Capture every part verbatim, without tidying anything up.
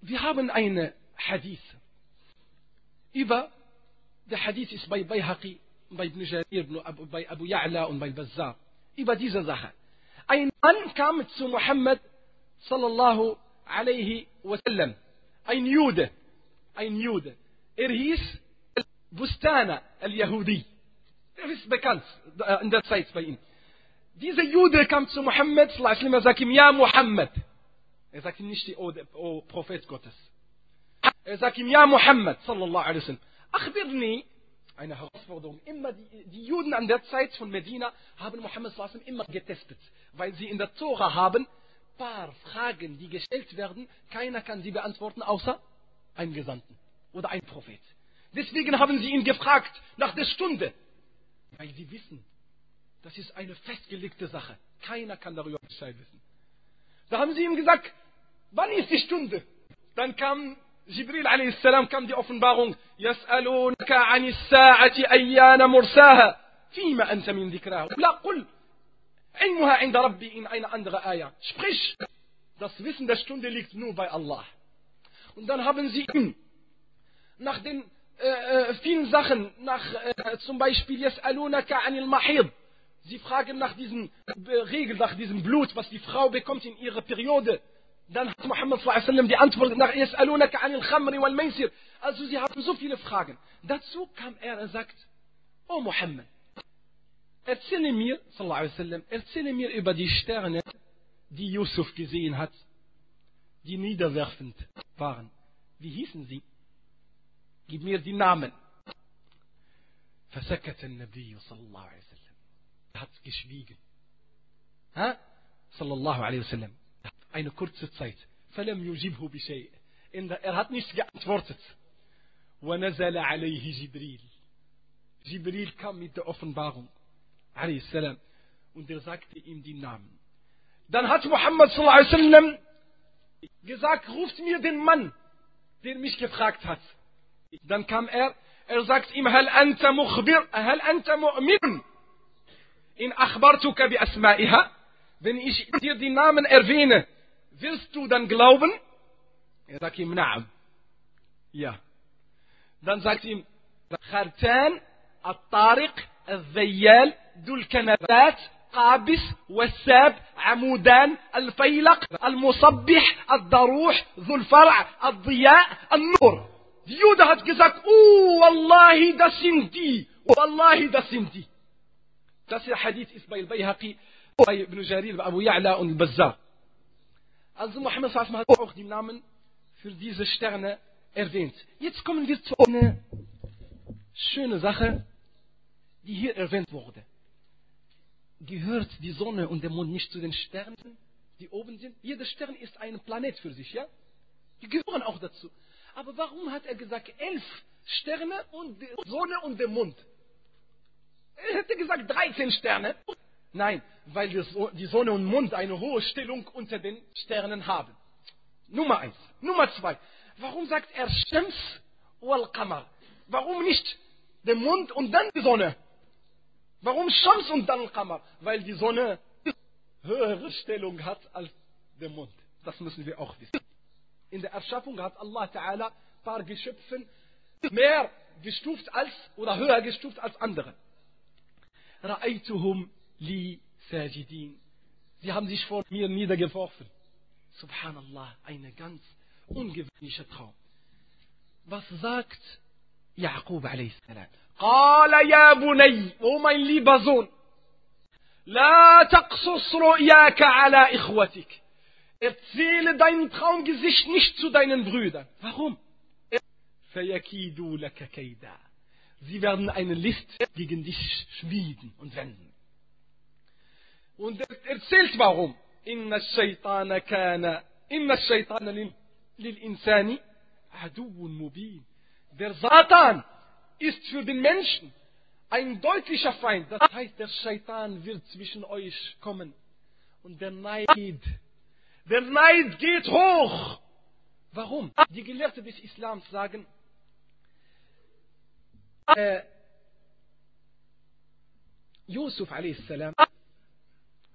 wir haben einen Hadith über, der Hadith ist bei Bayhaqi, bei Ibn Jarir, bei Abu Ya'la und bei Bazzar, über diese Sache. Ein Mann kam zu Muhammad sallallahu alaihi wasallam, ein Jude, ein Jude. Er hieß Bustana al-Yahudi. Er ist bekannt in der Zeit bei ihm. Dieser Jude kam zu Muhammad sallallahu alaihi wasallam, er sagt ihm, ja Muhammad. Er sagt ihm nicht, oh, oh Prophet Gottes. Er sagt ihm, ja Muhammad sallallahu alaihi wasallam. Akhbirni, eine Herausforderung. Immer die, die Juden an der Zeit von Medina haben Muhammad sallallahu alaihi wasallam immer getestet, weil sie in der Tora haben paar Fragen, die gestellt werden, keiner kann sie beantworten, außer ein Gesandten oder ein Prophet. Deswegen haben sie ihn gefragt nach der Stunde, weil sie wissen, das ist eine festgelegte Sache. Keiner kann darüber Bescheid wissen. Da haben sie ihm gesagt, wann ist die Stunde? Dann kam Jibril a.s. kam die Offenbarung, يَسْأَلُونَكَ عَنِ السَّاعَةِ أَيَّانَ مُرْسَاهَا فِيمَ أَنْتَ مِنْ ذِكْرَاهَا لَا قُلْ عِلْمُهَا عِنْدَ رَبِّي in eine andere Ayah. Sprich, das Wissen der Stunde liegt nur bei Allah. Und dann haben sie ihn nach den äh, vielen Sachen, nach äh, zum Beispiel يَسْأَلُونَكَ عَنِ الْمَحِيضِ. Sie fragen nach diesem äh, Regel, nach diesem Blut, was die Frau bekommt in ihrer Periode. Dann hat Muhammad sallallahu alaihi wasallam die Antwort nach يَسْأَلُونَكَ عَنِ الْخَمْرِ وَالْمَيْسِرِ. Also sie haben so viele Fragen. Dazu kam er und sagt, oh Muhammad, erzähle mir, sallallahu alaihi wasallam, erzähle mir über die Sterne, die Yusuf gesehen hat, die niederwerfend waren. Wie hießen sie? Gib mir die Namen. فسكت النبي صلى الله عليه وسلم. Er hat geschwiegen. Ha? Sallallahu alaihi wasallam. Eine kurze Zeit. فلم يجبه بشيء. Er hat nichts geantwortet. ونزل عليه جبريل. Jibril kam mit der Offenbarung. Alayhi salam. Und er sagte ihm die Namen. Dann hat Muhammad sallallahu alaihi wasallam gesagt, ruft mir den Mann, der mich gefragt hat. Dann kam er, er sagt ihm, هل أنت مخبر, هل أنت مؤمن إن أخبرتك بأسمائها? Wenn ich dir die Namen erwähne, willst du dann glauben? Er sagt ihm, نعم. Ja. Dann sagt ihm, خرتان, الطارق, الذيال, ذو الكنبات, قابس, والساب, عمودان, الفيلق, المصبح, الضروح, ذو الفرع, الضياء, النور. Die Jude hat gesagt, oh, Wallahi, das sind die. Wallahi, das sind die. Das der Hadith ist bei Bayhaqi, bei Ibn Jarir, bei Abu Ya'la und Bazzar. Also Muhammad sallallahu alaihi wasallam hat auch die Namen für diese Sterne erwähnt. Jetzt kommen wir zu einer schönen Sache, die hier erwähnt wurde. Gehört die Sonne und der Mond nicht zu den Sternen, die oben sind? Jeder Stern ist ein Planet für sich, ja? Die gehören auch dazu. Aber warum hat er gesagt, elf Sterne und die Sonne und der Mond? Er hätte gesagt, dreizehn Sterne. Nein, weil die Sonne und Mond eine hohe Stellung unter den Sternen haben. Nummer eins. Nummer zwei. Warum sagt er Shams wal Qamar? Warum nicht der Mond und dann die Sonne? Warum Shams und dann Qamar? Weil die Sonne höhere Stellung hat als der Mond. Das müssen wir auch wissen. In der Erschaffung hat Allah Ta'ala ein paar Geschöpfe mehr gestuft als oder höher gestuft als andere. Ra'aytuhum li sajidin. Sie haben sich vor mir niedergeworfen. Subhanallah, eine ganz ungewöhnliche Traum. Was sagt Yaqub alayhi salam? Qala ya bunay, oh mein lieber Sohn, la taqsus ru'yaka ala ikhwatik. Erzähle dein Traumgesicht nicht zu deinen Brüdern. Warum? فَيَكِيدُوا لَكَ كَيْدًا. Sie werden eine List gegen dich schmieden und wenden. Und er erzählt warum. إِنَّ الشَّيْطَانَ كَانَ إِنَّ الشَّيْطَانَ لِلْإِنسَانِ عَدُوٌ مُبِينٌ. Der Satan ist für den Menschen ein deutlicher Feind. Das heißt, der Shaitan wird zwischen euch kommen. Und der Neid Der Neid geht hoch. Warum? Die Gelehrten des Islams sagen, äh, Yusuf a s.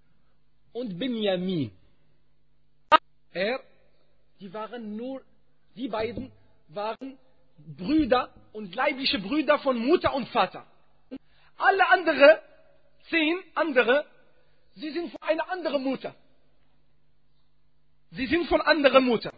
und Benjamin, er, die waren nur Die beiden waren Brüder und leibliche Brüder von Mutter und Vater. Alle andere, zehn andere, sie sind von einer anderen Mutter. Sie sind von anderer Mutter.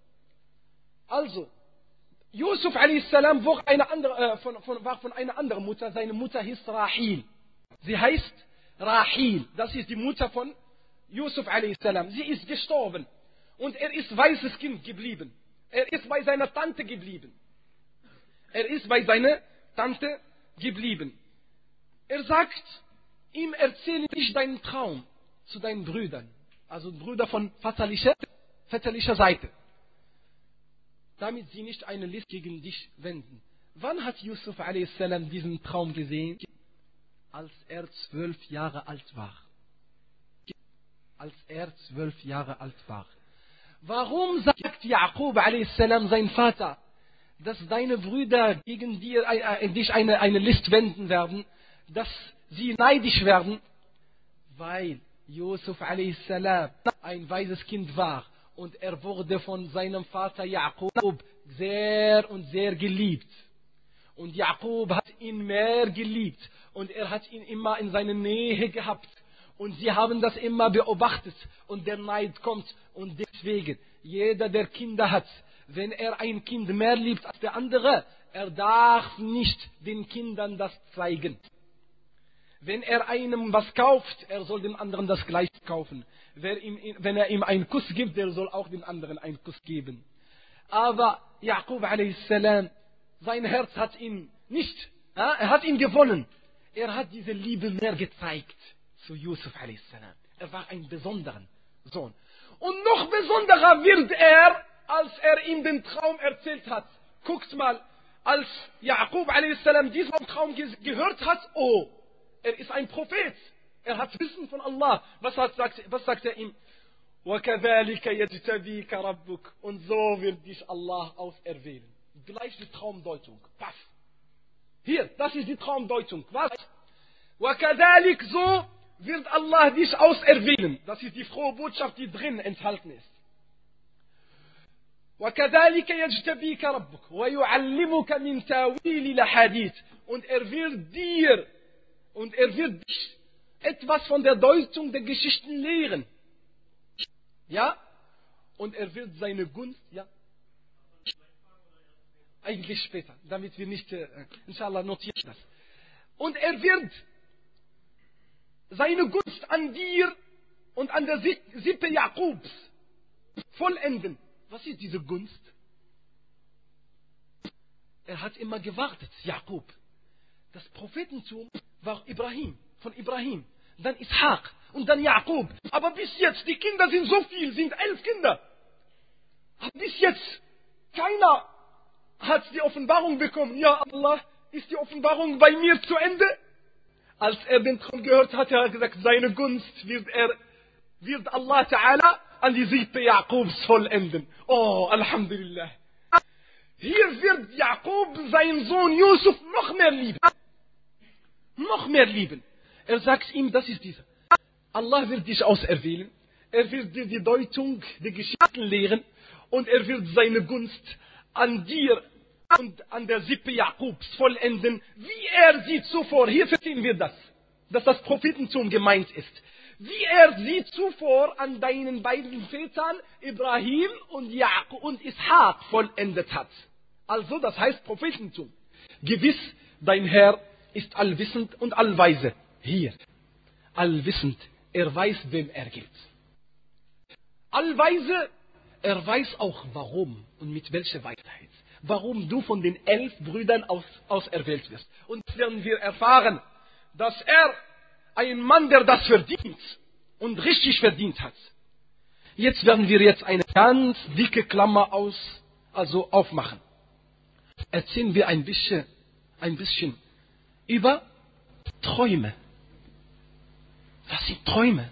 Also, Yusuf a s. War, eine andere, äh, von, von, war von einer anderen Mutter. Seine Mutter hieß Rahil. Sie heißt Rahil. Das ist die Mutter von Yusuf a s. Sie ist gestorben. Und er ist weißes Kind geblieben. Er ist bei seiner Tante geblieben. Er ist bei seiner Tante geblieben. Er sagt, ihm erzähle nicht deinen Traum zu deinen Brüdern. Also Brüder von väterlicher, väterlicher Seite. Damit sie nicht eine List gegen dich wenden. Wann hat Yusuf a s. diesen Traum gesehen? Als er zwölf Jahre alt war. Als er zwölf Jahre alt war. Warum sagt Jakob a s. sein Vater, dass deine Brüder gegen dir, äh, dich eine, eine List wenden werden, dass sie neidisch werden? Weil Yusuf a s. ein weises Kind war und er wurde von seinem Vater Jakob sehr und sehr geliebt. Und Jakob hat ihn mehr geliebt und er hat ihn immer in seiner Nähe gehabt. Und sie haben das immer beobachtet und der Neid kommt. Und deswegen, jeder, der Kinder hat, wenn er ein Kind mehr liebt als der andere, er darf nicht den Kindern das zeigen. Wenn er einem was kauft, er soll dem anderen das gleich kaufen. Wenn er ihm einen Kuss gibt, der soll auch dem anderen einen Kuss geben. Aber Jakob a s. sein Herz hat ihn nicht, er hat ihn gewonnen. Er hat diese Liebe mehr gezeigt zu Yusuf a s. Er war ein besonderer Sohn. Und noch besonderer wird er, als er ihm den Traum erzählt hat. Guckt mal, als Jakob a s. diesen Traum gehört hat, oh, er ist ein Prophet. Er hat Wissen von Allah. Was, hat, was sagt er ihm? وَكَذَلِكَ يَجْتَبِيكَ رَبُّكَ. Und so wird dich Allah auserwählen. Gleich die Traumdeutung. Was? Hier, das ist die Traumdeutung. Was? وَكَذَلِكَ, so wird Allah dich auserwählen. Das ist die frohe Botschaft, die drin enthalten ist. وَكَذَلِكَ يَجْتَبِيكَ رَبُّكَ وَيُعَلِّمُكَ مِنْ تَأْوِيلِ الْأَحَادِيثِ. Und er wird dir und er wird dich etwas von der Deutung der Geschichten lehren. Ja? Und er wird seine Gunst, ja? Eigentlich später, damit wir nicht, äh, inshallah, notieren das. Und er wird seine Gunst an dir und an der Sippe Jakobs vollenden. Was ist diese Gunst? Er hat immer gewartet, Jakob. Das Prophetentum war Ibrahim, von Ibrahim. Dann Ishaq und dann Jakob. Aber bis jetzt, die Kinder sind so viel, sind elf Kinder. Bis jetzt, keiner hat die Offenbarung bekommen. Ja, Allah, ist die Offenbarung bei mir zu Ende? Als er den Traum gehört hat, hat er gesagt, seine Gunst wird er, wird Allah Ta'ala an die Sippe Jakobs vollenden. Oh, Alhamdulillah. Hier wird Jakob seinen Sohn Yusuf noch mehr lieben. Noch mehr lieben. Er sagt ihm, das ist dieser. Allah wird dich auserwählen. Er wird dir die Deutung der Geschichten lehren. Und er wird seine Gunst an dir und an der Sippe Jakobs vollenden, wie er sie zuvor, hier verstehen wir das, dass das Prophetentum gemeint ist, wie er sie zuvor an deinen beiden Vätern Ibrahim und Jakob und Ishaq vollendet hat. Also das heißt Prophetentum. Gewiss, dein Herr ist allwissend und allweise. Hier, allwissend, er weiß, wem er gilt. Allweise, er weiß auch warum und mit welcher Weisheit. Warum du von den elf Brüdern aus, auserwählt wirst. Und werden wir erfahren, dass er ein Mann, der das verdient und richtig verdient hat. Jetzt werden wir jetzt eine ganz dicke Klammer aus, also aufmachen. Erzählen wir ein bisschen, ein bisschen über Träume. Was sind Träume?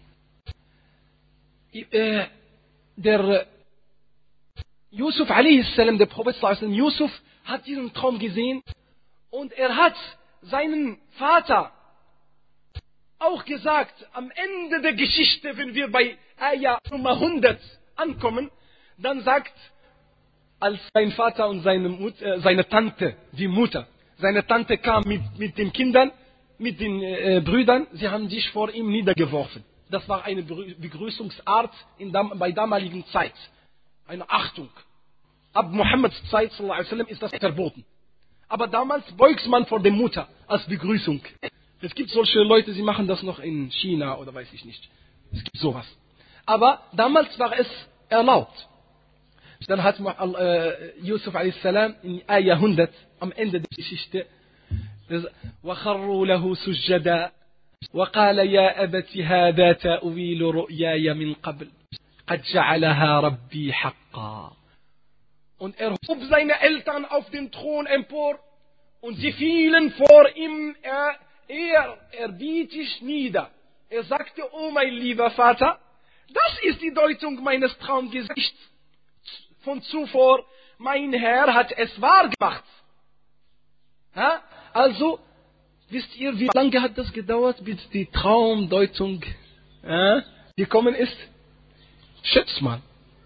Äh, der Yusuf a.s., der Prophet Yusuf, hat diesen Traum gesehen und er hat seinen Vater auch gesagt, am Ende der Geschichte, wenn wir bei Ayah Nummer hundert ankommen, dann sagt als sein Vater und seine, Mut, äh, seine Tante, die Mutter, seine Tante kam mit, mit den Kindern, mit den äh, Brüdern, sie haben sich vor ihm niedergeworfen. Das war eine Begrüßungsart in dam bei damaligen Zeit. Eine Achtung. Ab Mohammeds Zeit sallallahu alaihi wasallam ist das verboten. Aber damals beugt man vor der Mutter als Begrüßung. Es gibt solche Leute, sie machen das noch in China oder weiß ich nicht. Es gibt sowas. Aber damals war es erlaubt. Dann hat äh, Yusuf alaihi salam in Ayah hundert am Ende der Geschichte وَخَرُّوا لَهُ سُجَّدًا وَقَالَ يَا أَبَتِ هَذَا تَأْوِيلُ رُؤْيَايَ مِنْ قَبْلِ قَدْ جَعَلَهَا رَبِّي حَقًّا. Und er hob seine Eltern auf den Thron empor und sie fielen vor ihm er, er, erbietig nieder. Er sagte, oh mein lieber Vater, das ist die Deutung meines Traumgesichts von zuvor. Mein Herr hat es wahr gemacht. Ha? Also, wisst ihr, wie lange hat das gedauert, bis die Traumdeutung äh, gekommen ist? Schätzt mal.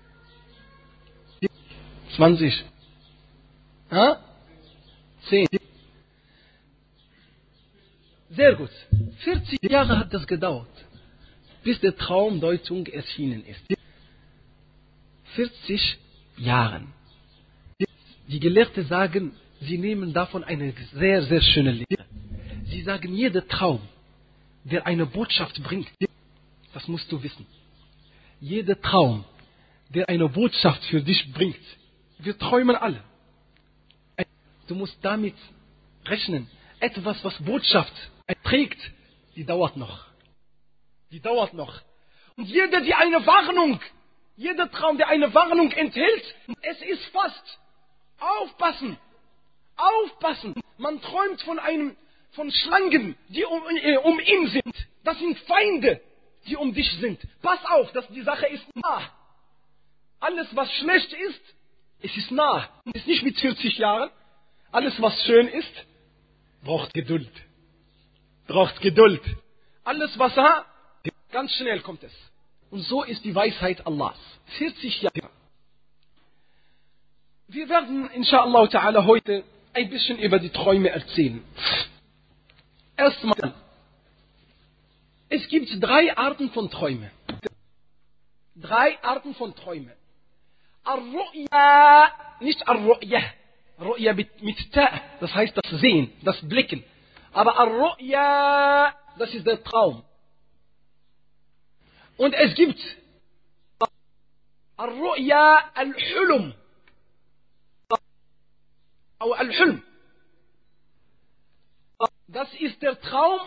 zwanzig. Äh? zehn. Sehr gut. vierzig Jahre hat das gedauert, bis die Traumdeutung erschienen ist. vierzig Jahre. Die Gelehrten sagen, sie nehmen davon eine sehr, sehr schöne Lehre. Sie sagen, jeder Traum, der eine Botschaft bringt, das musst du wissen. Jeder Traum, der eine Botschaft für dich bringt, wir träumen alle. Du musst damit rechnen. Etwas, was Botschaft trägt, die dauert noch. Die dauert noch. Und jeder, die eine Warnung, jeder Traum, der eine Warnung enthält, es ist fast. Aufpassen. Aufpassen. Man träumt von einem, von Schlangen, die um, äh, um ihn sind. Das sind Feinde, die um dich sind. Pass auf, dass die Sache ist nah. Alles, was schlecht ist, es ist nah. Es ist nicht mit vierzig Jahren. Alles, was schön ist, braucht Geduld. Braucht Geduld. Alles, was ha, ganz schnell kommt es. Und so ist die Weisheit Allahs. vierzig Jahre. Wir werden, inshallah ta'ala, heute ein bisschen über die Träume erzählen. Erstmal, es gibt drei Arten von Träumen. Drei Arten von Träumen. Ar-Ru'ya, nicht Ar-Ru'ya. Ru'ya mit, mit Ta, das heißt das Sehen, das Blicken. Aber Ar-Ru'ya, das ist der Traum. Und es gibt Ar-Ru'ya al-Hulum. Au al-Hulm. Das ist der Traum.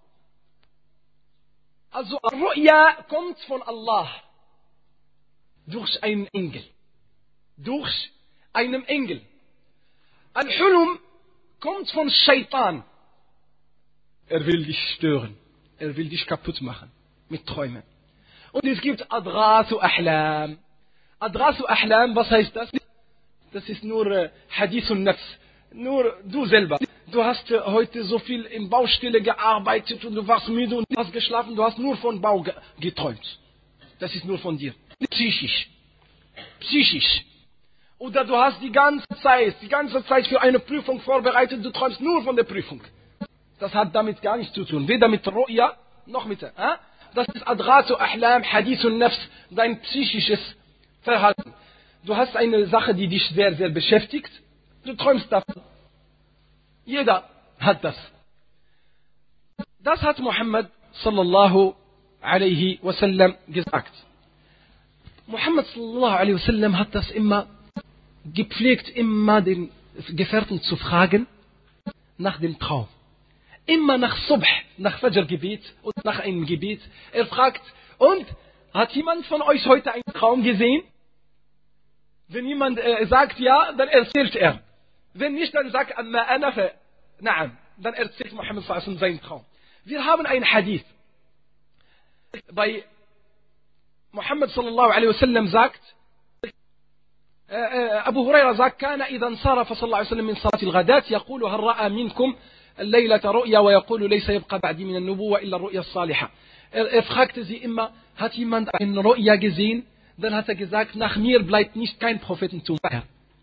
Also Ar-Ru'ya kommt von Allah. Durch einen Engel. Durch einen Engel. Al-Hulum kommt von Shaitan. Er will dich stören. Er will dich kaputt machen. Mit Träumen. Und es gibt Adghasu Ahlam. Adghasu Ahlam, was heißt das? Das ist nur äh, Hadithun Nafs. Nur du selber. Du hast äh, heute so viel in Baustelle gearbeitet und du warst müde und du hast geschlafen. Du hast nur von Bau ge geträumt. Das ist nur von dir. Psychisch. Psychisch. Oder du hast die ganze Zeit, die ganze Zeit für eine Prüfung vorbereitet. Du träumst nur von der Prüfung. Das hat damit gar nichts zu tun. Weder mit Ru'ya noch mit. Äh? Das ist Adghasu Ahlam, Hadithun Nafs. Dein psychisches Verhalten. Du hast eine Sache, die dich sehr, sehr beschäftigt. Du träumst davon. Jeder hat das. Das hat Muhammad sallallahu alaihi wasallam gesagt. Muhammad sallallahu alaihi wasallam hat das immer gepflegt, immer den Gefährten zu fragen nach dem Traum. Immer nach Subh, nach Fajr-Gebet und nach einem Gebet. Er fragt, und hat jemand von euch heute einen Traum gesehen? Wenn jemand äh, sagt ja, dann erzählt er. Wenn nicht, dann sagt Amma ana fa na'am. Dann erzählt Muhammad sallallahu alaihi wasallam seinen Traum. Wir haben einen Hadith. Bei Muhammad sallallahu alaihi wasallam sagt, äh, äh, Abu Huraira sagt, كان إذا انصرف صلى الله عليه وسلم من صلاة الغداة يقول هل رأى منكم الليلة رؤيا ويقول ليس يبقى بعدي من النبوة إلا الرؤيا الصالحة. Er, er fragte sie immer, hat jemand eine Ru'ya gesehen? Dann hat er gesagt, nach mir bleibt nicht kein Prophetentum mehr.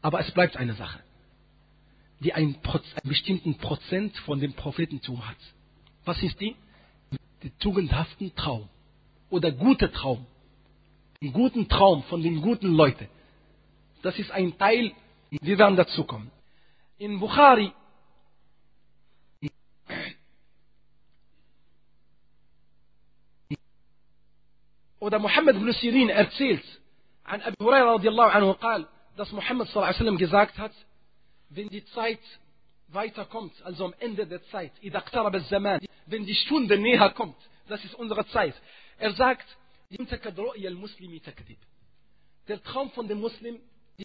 Aber es bleibt eine Sache, die einen, Proz- einen bestimmten Prozent von dem Prophetentum hat. Was ist die? Die tugendhaften Traum oder gute Traum. Den guten Traum von den guten Leuten. Das ist ein Teil, wir werden dazu kommen. In Bukhari oder Muhammad ibn Sirin erzählt an Abu Hurairah radiallahu anhu قال, dass Muhammad sallallahu alaihi wasallam gesagt hat, wenn die Zeit weiterkommt, also am Ende der Zeit, إذا اقترب الزمان, wenn die Stunde näher kommt, das ist unsere Zeit. Er sagt, der Traum von dem Muslim,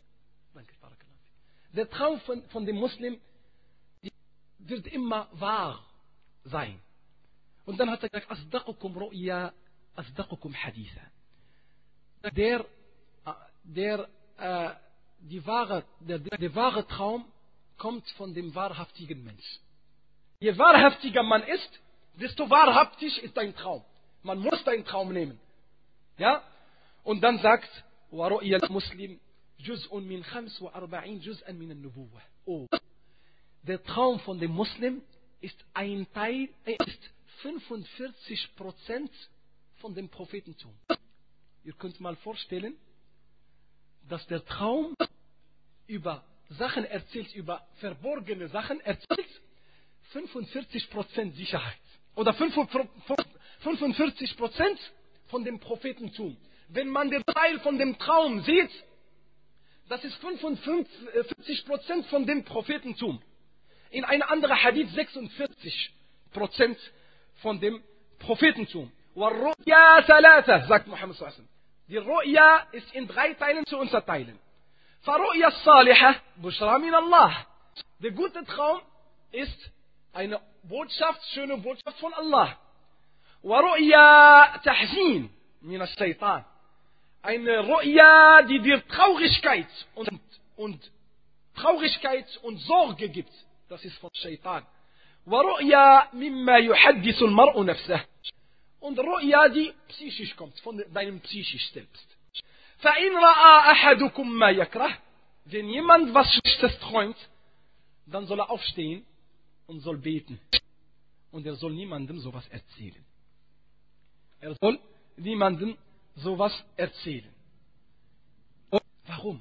der Traum von, von dem Muslim wird immer wahr sein. Und dann hat er gesagt, أصدقكم رؤيا أصدقكم حديثا. Der, der, äh, die wahre, der, der wahre Traum kommt von dem wahrhaftigen Mensch. Je wahrhaftiger man ist, desto wahrhaftig ist dein Traum. Man muss deinen Traum nehmen. Ja? Und dann sagt, وَرُؤْيَ الْمُسْلِمِ جُزْءٌ مِنْ خَمْسِ وَأَرْبَعِينَ جُزْءًا مِنَ النُّبُوَّةِ. Oh. Der Traum von dem Muslim ist ein Teil, ist fünfundvierzig Prozent von dem Prophetentum. Ihr könnt mal vorstellen, dass der Traum über Sachen erzählt, über verborgene Sachen erzählt, fünfundvierzig Prozent Sicherheit. Oder fünfundvierzig Prozent von dem Prophetentum. Wenn man den Teil von dem Traum sieht, das ist fünfundvierzig Prozent von dem Prophetentum. In einer anderen Hadith sechsundvierzig Prozent von dem Prophetentum. وَالرُّؤْيَا ثَلَاثَةٌ, sagt Muhammad sallallahu alaihi wasallam. Die Ru'ya ist in drei Teilen zu unterteilen. فَرُؤْيَا الصَّالِحَةُ بُشْرَى مِنَ اللَّهِ. Der gute Traum ist eine Botschaft, schöne Botschaft von Allah. وَرُؤْيَا تَحْزِينٌ مِنَ الشَّيْطَانِ. Eine Ru'ya, die dir Traurigkeit und, und Traurigkeit und Sorge gibt. Das ist von Shaitan. وَرُؤْيَا مِمَّا يُحَدِّثُ الْمَرْءُ نَفْسَهُ. Und Ru'ya, die psychisch kommt, von deinem psychisch selbst. فَإِنْ رَأَى أَحَدُكُمْ مَا يَكْرَهُ. Wenn jemand was Schlechtes träumt, dann soll er aufstehen und soll beten. Und er soll niemandem sowas erzählen. Er soll niemandem sowas erzählen. Und warum?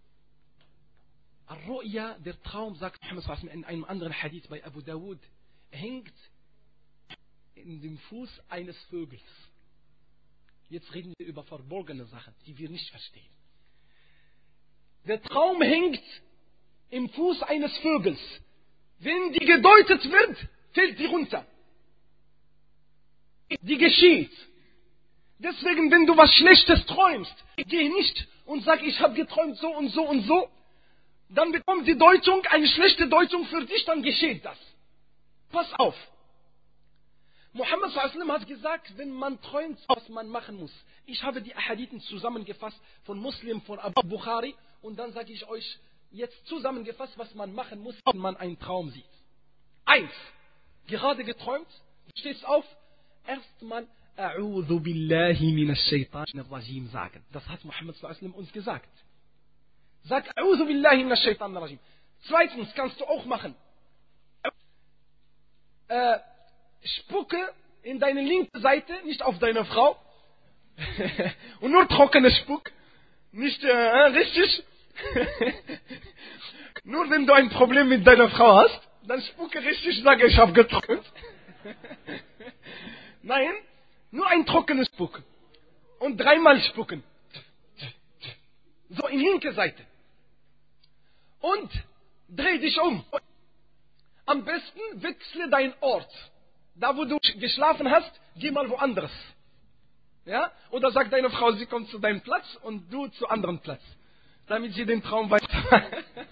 Al-Ru'ya, der Traum, sagt Muhammad in einem anderen Hadith bei Abu Dawud, hängt in dem Fuß eines Vogels. Jetzt reden wir über verborgene Sachen, die wir nicht verstehen. Der Traum hängt im Fuß eines Vogels. Wenn die gedeutet wird, fällt die runter. Die geschieht. Deswegen, wenn du was Schlechtes träumst, geh nicht und sag, ich habe geträumt so und so und so. Dann bekommt die Deutung eine schlechte Deutung für dich, dann geschieht das. Pass auf. Muhammad sallallahu alaihi wasallam hat gesagt, wenn man träumt, was man machen muss. Ich habe die Ahadithen zusammengefasst von Muslim, von Abu Bukhari, und dann sage ich euch jetzt zusammengefasst, was man machen muss, wenn man einen Traum sieht. Eins, gerade geträumt, du stehst auf, erstmal A'udhu billahi minash shaitanir rajim sagen. Das hat Muhammad sallallahu alaihi wasallam uns gesagt. Sag A'udhu billahi minash shaitanir rajim. Zweitens kannst du auch machen. Äh, spucke in deine linke Seite, nicht auf deine Frau. Und nur trockene Spuck. Nicht äh, richtig. Nur wenn du ein Problem mit deiner Frau hast, dann spucke richtig, sage ich habe getrocknet. Nein, nur ein trockenes Spuck. Und dreimal spucken. So in linke Seite. Und dreh dich um. Am besten wechsle deinen Ort. Da wo du geschlafen hast, geh mal woanders. Ja? Oder sag deiner Frau, sie kommt zu deinem Platz und du zu anderen Platz. Damit sie den Traum weiter.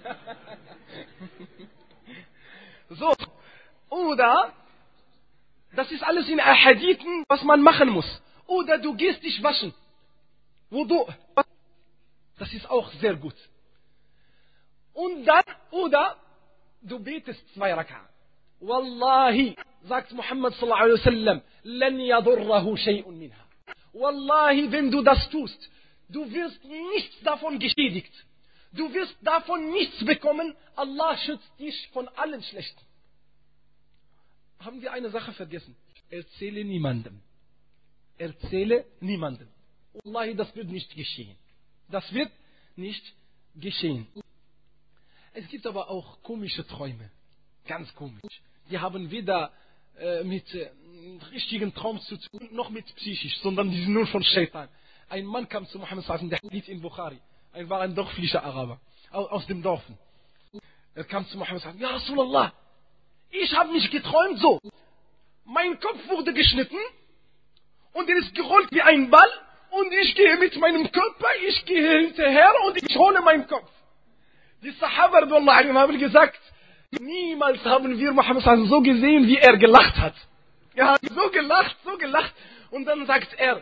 So. Oder, das ist alles in Ahadithen, was man machen muss. Oder du gehst dich waschen. Wudu. Das ist auch sehr gut. Und dann, oder du betest zwei Raka. Wallahi, sagt Muhammad sallallahu alaihi wasallam, lan yadurrahu shay'un minha. Wallahi, wenn du das tust, du wirst nichts davon geschädigt. Du wirst davon nichts bekommen. Allah schützt dich von allen Schlechten. Haben wir eine Sache vergessen? Erzähle niemandem. Erzähle niemandem. Wallahi, das wird nicht geschehen. Das wird nicht geschehen. Es gibt aber auch komische Träume. Ganz komisch. Die haben weder äh, mit äh, richtigen Traum zu tun, noch mit psychisch, sondern die sind nur von Shaitan. Ein Mann kam zu Muhammad sallallahu alaihi wasallam, der Hadith in Bukhari. Er war ein dorflicher Araber. Aus dem Dorf. Er kam zu Muhammad sallallahu alaihi wasallam, ja Rasulallah, ich habe mich geträumt so. Mein Kopf wurde geschnitten und er ist gerollt wie ein Ball und ich gehe mit meinem Körper, ich gehe hinterher und ich hole meinen Kopf. Die Sahaba haben gesagt, niemals haben wir Muhammad sallallahu alaihi wasallam so gesehen, wie er gelacht hat. Er hat so gelacht, so gelacht und dann sagt er,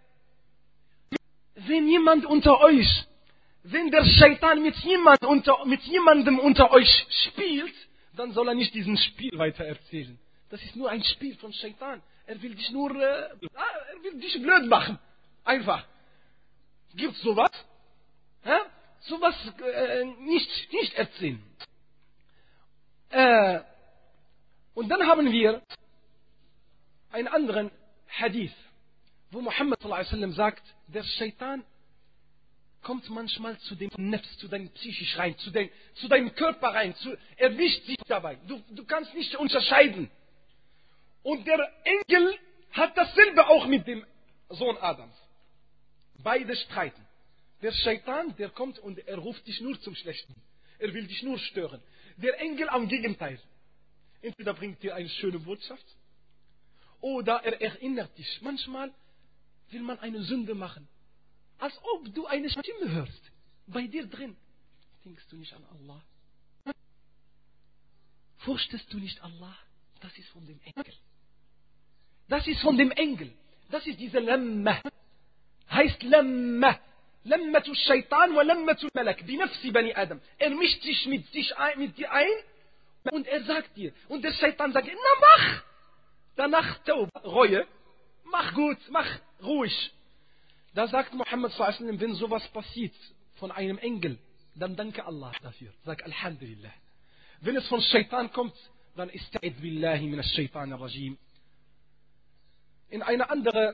wenn jemand unter euch, wenn der Shaitan mit, jemand unter, mit jemandem unter euch spielt, dann soll er nicht diesen Spiel weiter erzählen. Das ist nur ein Spiel von Shaitan. Er will dich nur, äh, er will dich blöd machen. Einfach. Gibt's sowas? Ja? Sowas äh, nicht, nicht erzählen. Äh, und dann haben wir einen anderen Hadith, wo Muhammad sallallahu alaihi wasallam sagt, der Shaitan kommt manchmal zu dem Nefs, zu deinem Psychisch rein, zu, dein, zu deinem Körper rein, zu, er wischt sich dabei. Du, du kannst nicht unterscheiden. Und der Engel hat dasselbe auch mit dem Sohn Adams. Beide streiten. Der Shaitan, der kommt und er ruft dich nur zum Schlechten. Er will dich nur stören. Der Engel am Gegenteil. Entweder bringt dir eine schöne Botschaft oder er erinnert dich. Manchmal will man eine Sünde machen. Als ob du eine Stimme hörst. Bei dir drin. Denkst du nicht an Allah? Fürchtest du nicht Allah? Das ist von dem Engel. Das ist von dem Engel. Das ist diese Lamma. Heißt Lamma. Lammatu Shaitan wa Lammatu Malak. Binafsi Bani Adam. Er mischt sich mit, sich ein, mit dir ein und er sagt dir. Und der Shaitan sagt, na mach. Danach Taub, Reue. Mach gut, mach ruhig. Da sagt Muhammad sallallahu alaihi wasallam, wenn sowas passiert von einem Engel, dann danke Allah dafür. Sag Alhamdulillah. Wenn es von Shaitan kommt, dann ista'id billahi min ash-Shaitan ar-Rajim. In eine andere,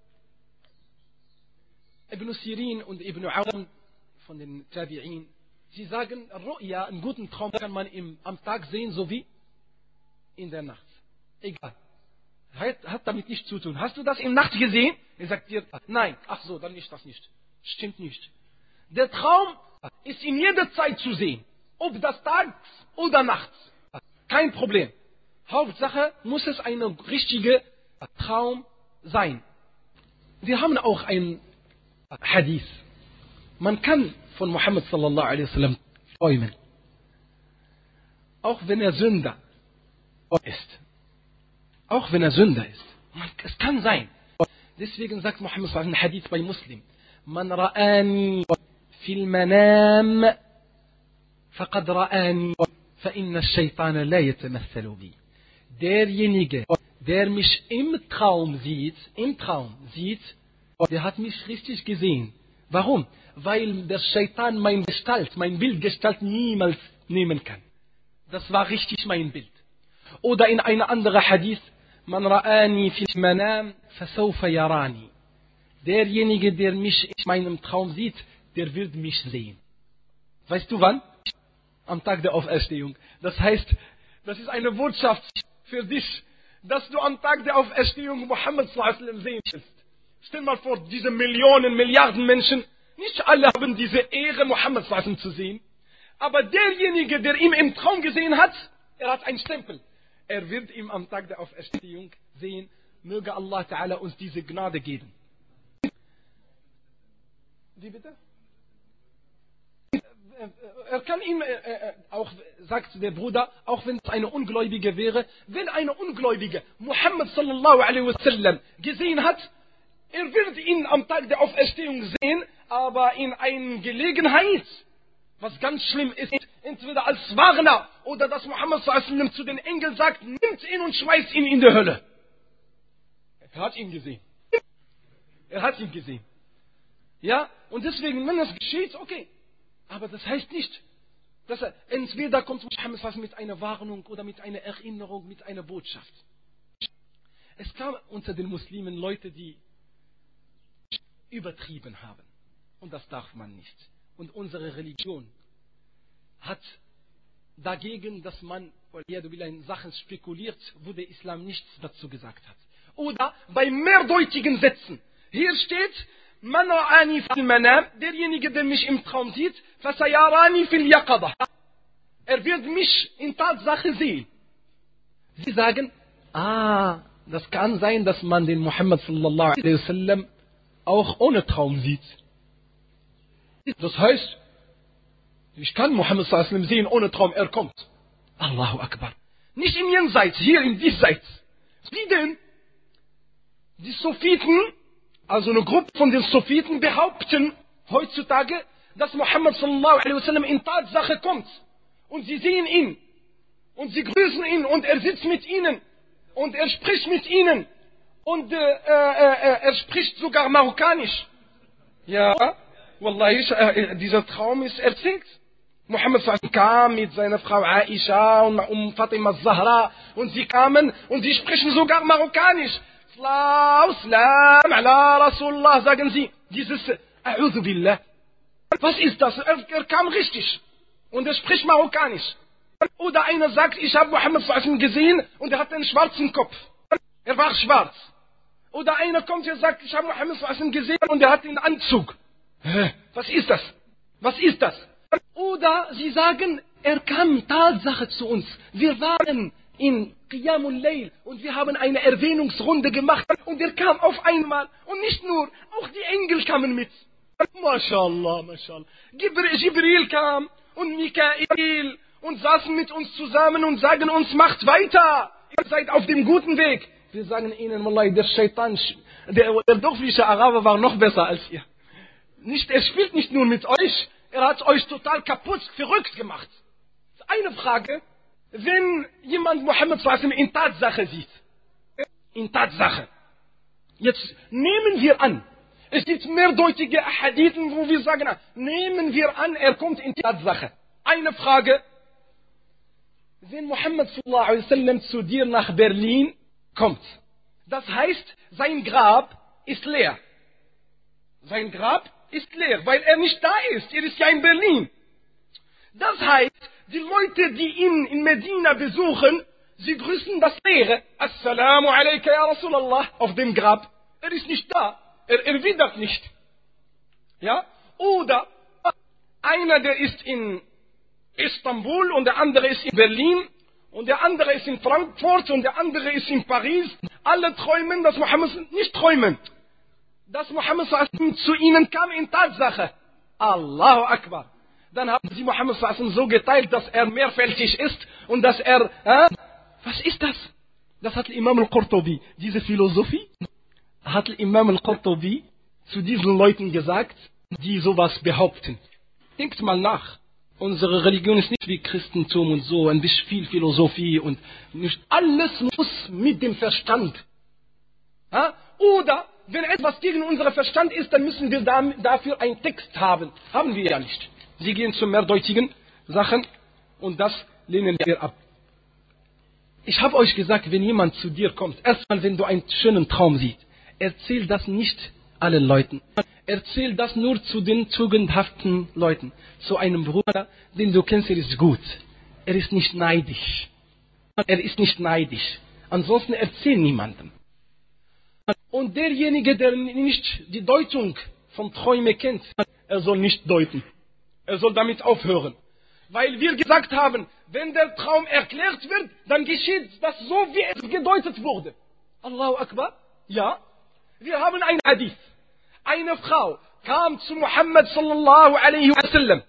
Ibn Sirin und Ibn Awn von den Tabi'in, sie sagen, Ru'ya, einen guten Traum kann man im, am Tag sehen, sowie in der Nacht. Egal. Hat, hat damit nichts zu tun. Hast du das in Nacht gesehen? Er sagt dir, nein. Ach so, dann ist das nicht. Stimmt nicht. Der Traum ist in jeder Zeit zu sehen. Ob das tags oder nachts. Kein Problem. Hauptsache muss es ein richtiger Traum sein. Wir haben auch ein Hadith. Man kann von Muhammad sallallahu alaihi wasallam träumen. Auch wenn er Sünder ist. Auch wenn er Sünder ist. Es kann sein. Deswegen sagt Muhammad sallallahu alaihi wasallam ein Hadith bei Muslim. Man ra'ani fil manam faqad ra'ani fa inna ash-shaytana la yatamathalu bi. Derjenige, der mich im Traum sieht, im Traum sieht, der hat mich richtig gesehen. Warum? Weil der Shaitan mein Gestalt, mein Bildgestalt niemals nehmen kann. Das war richtig mein Bild. Oder in einer anderen Hadith, man ra'ani fil manam fasawfa yarani. Derjenige, der mich in meinem Traum sieht, der wird mich sehen. Weißt du wann? Am Tag der Auferstehung. Das heißt, das ist eine Botschaft für dich, dass du am Tag der Auferstehung Muhammad sallallahu alaihi wasallam sehen willst. Stell mal vor, diese Millionen, Milliarden Menschen, nicht alle haben diese Ehre, Muhammad sallallahu alaihi wasallam zu sehen. Aber derjenige, der ihn im Traum gesehen hat, er hat einen Stempel. Er wird ihn am Tag der Auferstehung sehen. Möge Allah Ta'ala uns diese Gnade geben. Wie bitte? Er kann ihm, äh, auch sagt der Bruder, auch wenn es eine Ungläubige wäre, wenn eine Ungläubige Muhammad sallallahu alaihi wasallam gesehen hat, er wird ihn am Tag der Auferstehung sehen, aber in einer Gelegenheit, was ganz schlimm ist, entweder als Warner oder dass Muhammad sallallahu alaihi wasallam zu den Engeln sagt, nimmt ihn und schmeißt ihn in die Hölle. Er hat ihn gesehen. Er hat ihn gesehen. Ja, und deswegen, wenn das geschieht, okay. Aber das heißt nicht, dass er, entweder kommt Muhammad sallallahu alaihi wasallam mit einer Warnung oder mit einer Erinnerung, mit einer Botschaft. Es kam unter den Muslimen Leute, die übertrieben haben. Und das darf man nicht. Und unsere Religion hat dagegen, dass man in Sachen spekuliert, wo der Islam nichts dazu gesagt hat. Oder bei mehrdeutigen Sätzen. Hier steht, Man ra'ani fil manam, derjenige, der mich im Traum sieht, fasayarani fil yaqada. Er wird mich in Tatsache sehen. Sie sagen, ah, das kann sein, dass man den Muhammad sallallahu alaihi wasallam auch ohne Traum sieht. Das heißt, ich kann Muhammad sallallahu alaihi wasallam sehen ohne Traum, er kommt. Allahu Akbar. Nicht im Jenseits, hier im Diesseits. Wie denn? Die Sophiten, also eine Gruppe von den Sophiten, behaupten heutzutage, dass Muhammad sallallahu alaihi wasallam in Tatsache kommt. Und sie sehen ihn. Und sie grüßen ihn. Und er sitzt mit ihnen. Und er spricht mit ihnen. Und äh, äh, er spricht sogar Marokkanisch. Ja, Wallahi, äh, dieser Traum ist erzählt. Muhammad sallallahu alaihi wasallam kam mit seiner Frau Aisha und um Fatima Zahra. Und sie kamen und sie sprechen sogar Marokkanisch. Salam, Salam, ala Rasulullah, sagen sie. Dieses A'udhu Billah. Was ist das? Er, er kam richtig. Und er spricht Marokkanisch. Oder einer sagt, ich habe Muhammad sallallahu alaihi wasallam gesehen und er hat einen schwarzen Kopf. Er war schwarz. Oder einer kommt und sagt, ich habe Muhammad sallallahu alaihi wasallam gesehen und er hat einen Anzug. Hä? Was ist das? Was ist das? Oder sie sagen, er kam Tatsache zu uns. Wir waren in Qiyamul Layl und wir haben eine Erwähnungsrunde gemacht und er kam auf einmal. Und nicht nur, auch die Engel kamen mit. MashaAllah, MashaAllah. Jibril kam und Mikael und saßen mit uns zusammen und sagen uns, macht weiter. Ihr seid auf dem guten Weg. Wir sagen ihnen, Wallahi, der Shaitan, der, der dorfliche Araber war noch besser als ihr. Nicht, er spielt nicht nur mit euch, er hat euch total kaputt, verrückt gemacht. Eine Frage, wenn jemand Muhammad sallallahu alaihi wasallam in Tatsache sieht, in Tatsache, jetzt nehmen wir an, es gibt mehrdeutige Hadithen, wo wir sagen, nehmen wir an, er kommt in Tatsache. Eine Frage, wenn Muhammad sallallahu alaihi wasallam zu dir nach Berlin kommt, das heißt, sein Grab ist leer. Sein Grab ist leer, weil er nicht da ist. Er ist ja in Berlin. Das heißt, die Leute, die ihn in Medina besuchen, sie grüßen das Leere. Assalamu alaikum ya Rasulallah auf dem Grab. Er ist nicht da. Er erwidert nicht. Ja? Oder einer, der ist in Istanbul und der andere ist in Berlin und der andere ist in Frankfurt und der andere ist in Paris. Alle träumen, dass Muhammad nicht träumen. Dass Muhammad sallallahu alaihi wasallam zu ihnen kam in Tatsache. Allahu Akbar. Dann haben sie Muhammad sallallahu alaihi wasallam so geteilt, dass er mehrfältig ist und dass er... Äh, was ist das? Das hat Imam al-Qurtubi, diese Philosophie, hat Imam al-Qurtubi zu diesen Leuten gesagt, die sowas behaupten. Denkt mal nach. Unsere Religion ist nicht wie Christentum und so, ein bisschen viel Philosophie und nicht alles muss mit dem Verstand. Ja? Oder wenn etwas gegen unseren Verstand ist, dann müssen wir dafür einen Text haben. Haben wir ja nicht. Sie gehen zu mehrdeutigen Sachen und das lehnen wir ab. Ich habe euch gesagt, wenn jemand zu dir kommt, erstmal wenn du einen schönen Traum siehst, erzähl das nicht allen Leuten. Erzähl das nur zu den tugendhaften Leuten. Zu einem Bruder, den du kennst, er ist gut. Er ist nicht neidisch. Er ist nicht neidisch. Ansonsten erzähl niemandem. Und derjenige, der nicht die Deutung von Träumen kennt, er soll nicht deuten. Er soll damit aufhören. Weil wir gesagt haben, wenn der Traum erklärt wird, dann geschieht das so, wie es gedeutet wurde. Allahu Akbar. Ja. Wir haben ein Hadith. Eine Frau kam zu Muhammad sallallahu alaihi wasallam.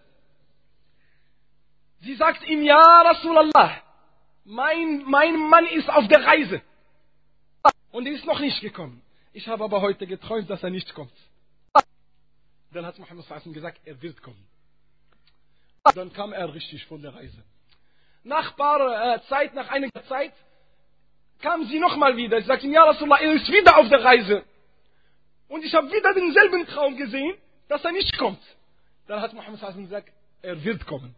Sie sagt ihm, ja Rasulallah, mein, mein Mann ist auf der Reise. Und er ist noch nicht gekommen. Ich habe aber heute geträumt, dass er nicht kommt. Dann hat Muhammad sallallahu alaihi wasallam gesagt, er wird kommen. Dann kam er richtig von der Reise. Nach ein paar äh, Zeit, nach einiger Zeit, kam sie nochmal wieder. Sie sagte ihm, ja Rasulallah, er ist wieder auf der Reise. Und ich habe wieder denselben Traum gesehen, dass er nicht kommt. Dann hat Muhammad sallallahu alaihi wasallam gesagt, er wird kommen.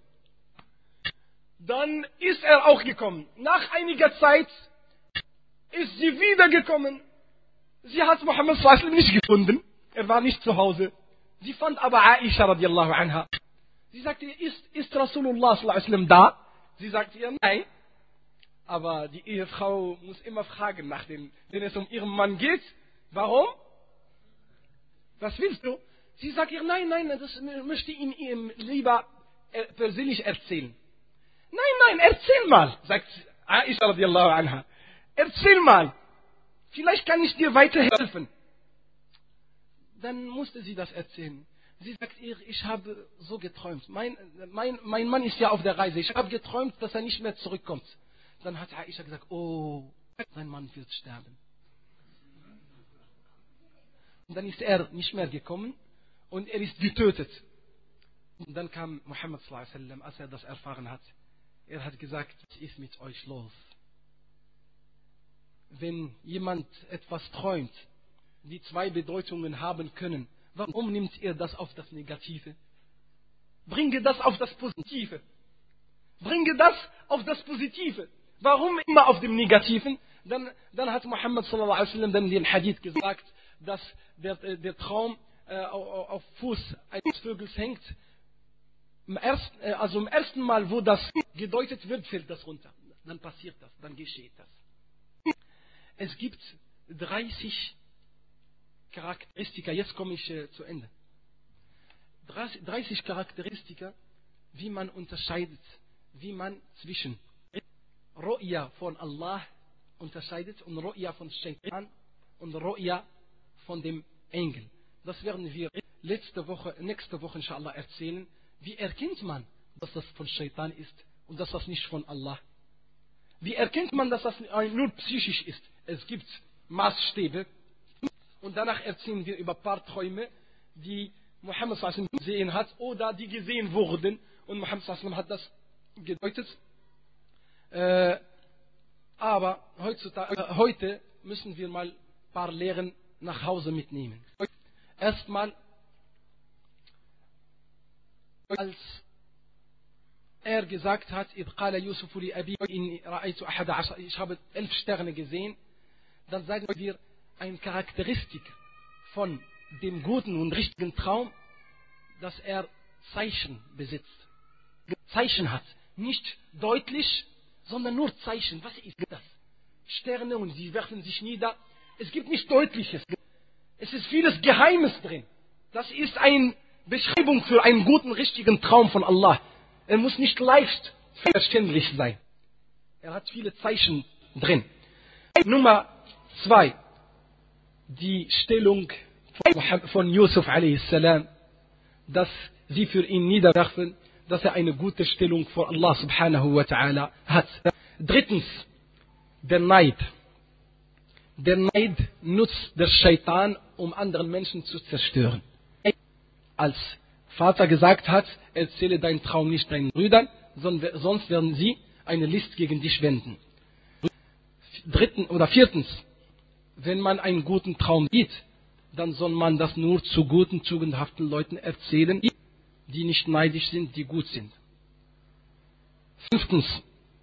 Dann ist er auch gekommen. Nach einiger Zeit ist sie wieder gekommen. Sie hat Muhammad sallallahu alaihi wasallam nicht gefunden. Er war nicht zu Hause. Sie fand aber Aisha radiallahu anha. Sie sagte, ist, ist Rasulullah sallallahu alaihi wasallam da? Sie sagte ihr, nein. Aber die Ehefrau muss immer fragen nach dem, wenn es um ihren Mann geht. Warum? Was willst du? Sie sagt ihr, nein, nein, das möchte ich ihm lieber persönlich erzählen. Nein, nein, erzähl mal, sagt Aisha radiallahu anha. Erzähl mal. Vielleicht kann ich dir weiterhelfen. Dann musste sie das erzählen. Sie sagt ihr, ich habe so geträumt. Mein, mein, mein Mann ist ja auf der Reise. Ich habe geträumt, dass er nicht mehr zurückkommt. Dann hat Aisha gesagt, oh, sein Mann wird sterben. Und dann ist er nicht mehr gekommen und er ist getötet. Und dann kam Muhammad sallallahu alaihi wasallam, als er das erfahren hat. Er hat gesagt, was ist mit euch los? Wenn jemand etwas träumt, die zwei Bedeutungen haben können, warum nimmt ihr das auf das Negative? Bringe das auf das Positive. Bringe das auf das Positive. Warum immer auf dem Negativen? Dann, dann hat Muhammad sallallahu alaihi wasallam dann den Hadith gesagt, dass der, der Traum äh, auf Fuß eines Vögels hängt. Im ersten, äh, also im ersten Mal, wo das gedeutet wird, fällt das runter. Dann passiert das, dann geschieht das. Es gibt dreißig Charakteristika, jetzt komme ich äh, zu Ende. dreißig Charakteristika, wie man unterscheidet, wie man zwischen Ru'ya von Allah unterscheidet und Ru'ya von Shaitan und Ru'ya von dem Engel. Das werden wir letzte Woche, nächste Woche inshallah erzählen. Wie erkennt man, dass das von Shaitan ist und dass das nicht von Allah? Wie erkennt man, dass das nur psychisch ist? Es gibt Maßstäbe. Und danach erzählen wir über ein paar Träume, die Muhammad sallallahu alaihi wasallam gesehen hat oder die gesehen wurden. Und Muhammad sallallahu alaihi wasallam hat das gedeutet. Äh, aber heutzutage, heute müssen wir mal ein paar Lehren nach Hause mitnehmen. Erstmal, als er gesagt hat, ich habe elf Sterne gesehen, dann sagen wir, eine Charakteristik von dem guten und richtigen Traum, dass er Zeichen besitzt. Zeichen hat. Nicht deutlich, sondern nur Zeichen. Was ist das? Sterne und sie werfen sich nieder. Es gibt nicht Deutliches. Es ist vieles Geheimes drin. Das ist eine Beschreibung für einen guten, richtigen Traum von Allah. Er muss nicht leicht verständlich sein. Er hat viele Zeichen drin. Nummer zwei. Die Stellung von Yusuf alaihi salam, dass sie für ihn niederwerfen, dass er eine gute Stellung vor Allah subhanahu wa ta'ala hat. Drittens, der Neid. Der Neid nutzt der Shaitan, um anderen Menschen zu zerstören. Als Vater gesagt hat, erzähle deinen Traum nicht deinen Brüdern, sonst werden sie eine List gegen dich wenden. Drittens oder viertens, wenn man einen guten Traum sieht, dann soll man das nur zu guten, tugendhaften Leuten erzählen, die nicht neidisch sind, die gut sind. Fünftens,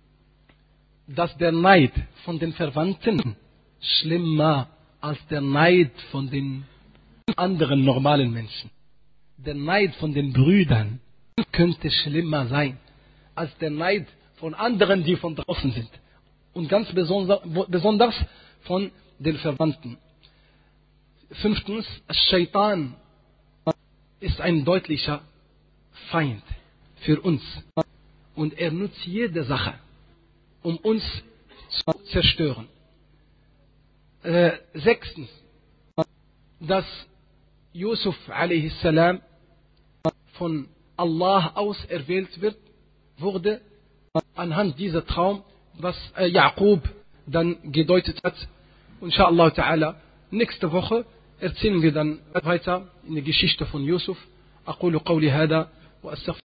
dass der Neid von den Verwandten schlimmer als der Neid von den anderen normalen Menschen. Der Neid von den Brüdern könnte schlimmer sein als der Neid von anderen, die von draußen sind. Und ganz besonders von den Verwandten. Fünftens, Shaitan ist ein deutlicher Feind für uns. Und er nutzt jede Sache, um uns zu zerstören. Äh, sechstens, dass Yusuf alaihi salam von Allah aus erwählt wird, wurde anhand dieser Traum, was äh, Jaqub dann gedeutet hat. Inshallah ta'ala, nächste Woche erzählen wir dann weiter in der Geschichte von Yusuf. أقول قولي هذا وأستغفر